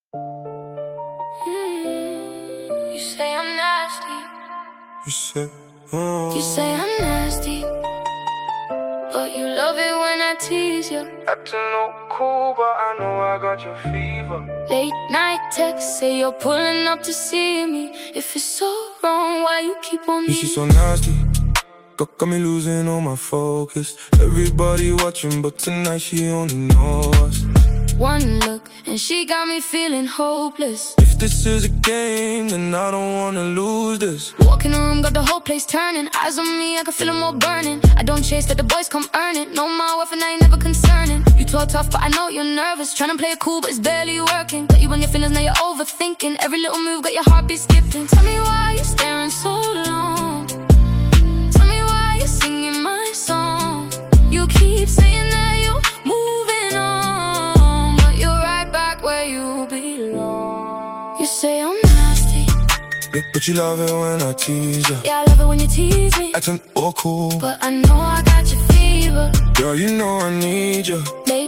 You say I'm nasty. You say I'm nasty, but you love it when I tease you. Acting no cool, but I know I got your fever. Late night texts say you're pulling up to see me. If it's so wrong, why you keep on me? She's so nasty, got me losing all my focus. Everybody watching, but tonight she only knows us. One look, and she got me feeling hopeless. If this is a game, then I don't wanna lose this. Walk in the room, got the whole place turning. Eyes on me, I can feel them all burning. I don't chase, let the boys come earn it. Know my worth and I ain't never concerning. You talk tough, but I know you're nervous. Tryna play it cool, but it's barely working. Got you on your feelings, now you're overthinking. Every little move got your heartbeat skipping. Tell me why you're staring so long. Tell me why you're singing my song. You keep saying that you're moving on, but you're right back where you belong. You say I'm nasty, Yeah, but you love it when I tease you. yeah, I love it when you tease me, Acting all cool, but I know I got your fever. girl, you know I need you.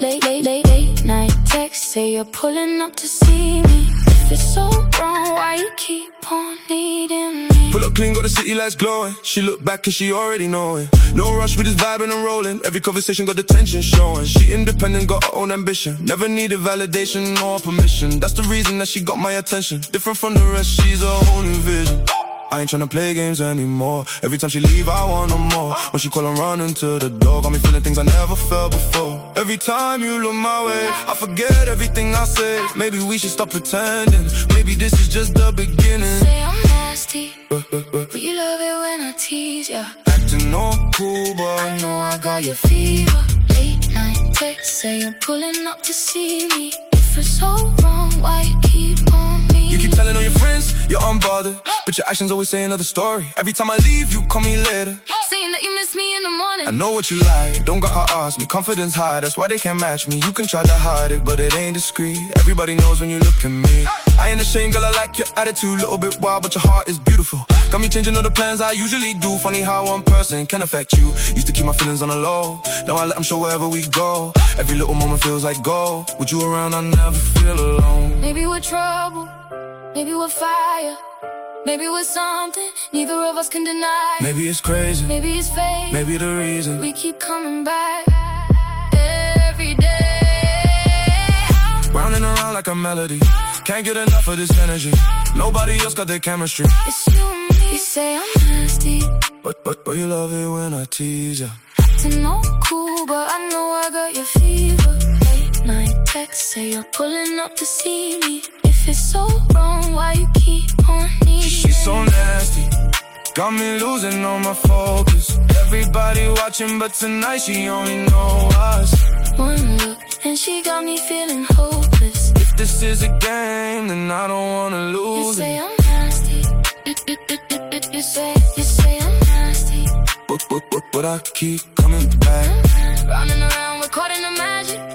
Late night text say you're pulling up to see me. If it's so wrong, why you keep on needing me? Pull up clean, got the city lights glowing. She look back and she already know it. No rush, we just vibing and rolling. Every conversation got the tension showing. She independent, got her own ambition. Never needed validation or permission. That's the reason that she got my attention. Different from the rest, she's a whole new vision. I ain't tryna play games anymore. Every time she leave, I want no more. When she call, I'm running to the door. Got me feeling things I never felt before. Every time you look my way, I forget everything I said. Maybe we should stop pretending. Maybe this is just the beginning. Say I'm nasty, but you love it when I tease ya. Acting all cool, but I know I got your fever. Late night text say you're pulling up to see me. If it's so wrong, why you keep on me? you keep telling all your friends you're unbothered, but your actions always say another story. Every time I leave, you call me later, saying that you miss me in the morning. I know what you like, don't gotta ask me. Confidence high, that's why they can't match me. You can try to hide it, but it ain't discreet. Everybody knows when you look at me. I ain't ashamed, girl, I like your attitude. Little bit wild, but your heart is beautiful. Got me changing all the plans I usually do. Funny how one person can affect you. Used to keep my feelings on the low, now I let them show wherever we go. Every little moment feels like gold. With you around, I never feel alone. Maybe we're trouble, maybe we're fire, maybe we're something neither of us can deny. Maybe it's crazy, Maybe it's fate, maybe the reason we keep coming back every day. round and around like a melody. Can't get enough of this energy. Nobody else got their chemistry. It's you and me. You say I'm nasty, But you love it when I tease ya. acting all cool, but I know I got your fever. Late night text say you're pulling up to see me. If it's so wrong, why you keep on needing She's so me? nasty, got me losing all my focus. Everybody watching, but tonight she only know us. One look, and she got me feeling hopeless. If this is a game, then I don't wanna You lose say it. I'm nasty. You say I'm nasty. But I keep coming back. Running around, recording the magic.